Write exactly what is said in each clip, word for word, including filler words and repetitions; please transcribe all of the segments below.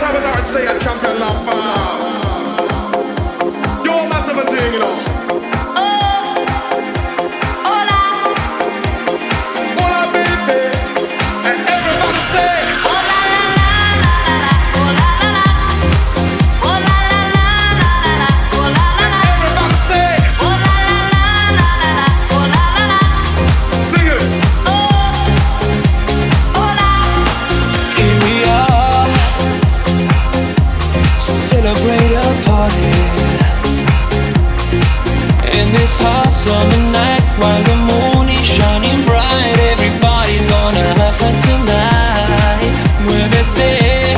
time as I would say a champion love. You're massive a thing, you know. This hot summer night, while the moon is shining bright, everybody's gonna have fun tonight. Muévete,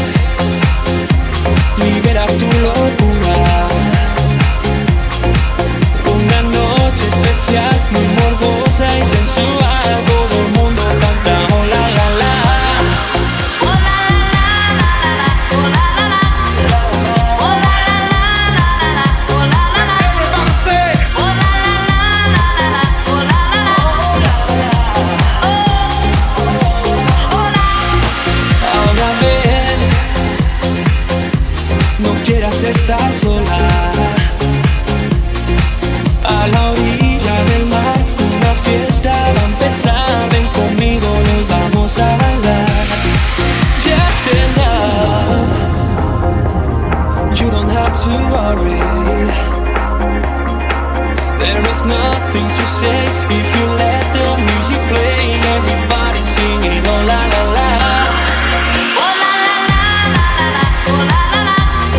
libera tu locura. Una noche especial, muy morbosa y sensual. Todo el mundo canta oh la la la. Oh la la la la la, oh la la la. Oh la la la la la la, oh la la la. Everybody say. Estar sola a la orilla del mar, una fiesta va a empezar. Ven conmigo, nos vamos a bailar. Just stand up, you don't have to worry. There is nothing to say if you let the music play. Everybody singing oh la la la. Oh la la la la la la, oh la la la.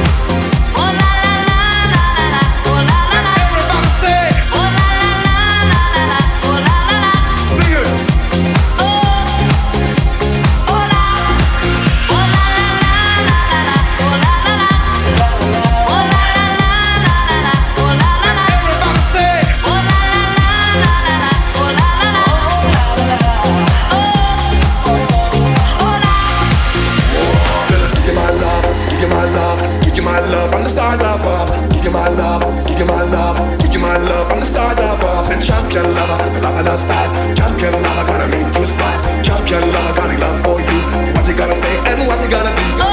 Stars above, give you my love, give you my love, give you my love from the stars above. Said champion lover, the love of the style. Champion lover, gonna make you smile. Champion lover, got a love for you. What you gonna say and what you gonna do?